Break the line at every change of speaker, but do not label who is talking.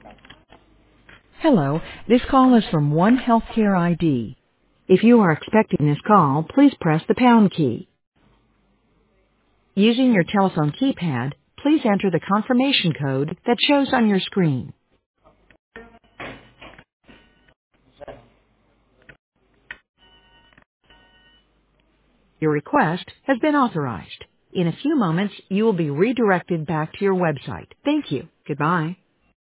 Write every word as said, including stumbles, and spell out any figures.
Hello, this call is from One Healthcare I D. If you are expecting this call, please press the pound key. Using your telephone keypad, please enter the confirmation code that shows on your screen. Your request has been authorized. In a few moments, you will be redirected back to your website. Thank you. Goodbye.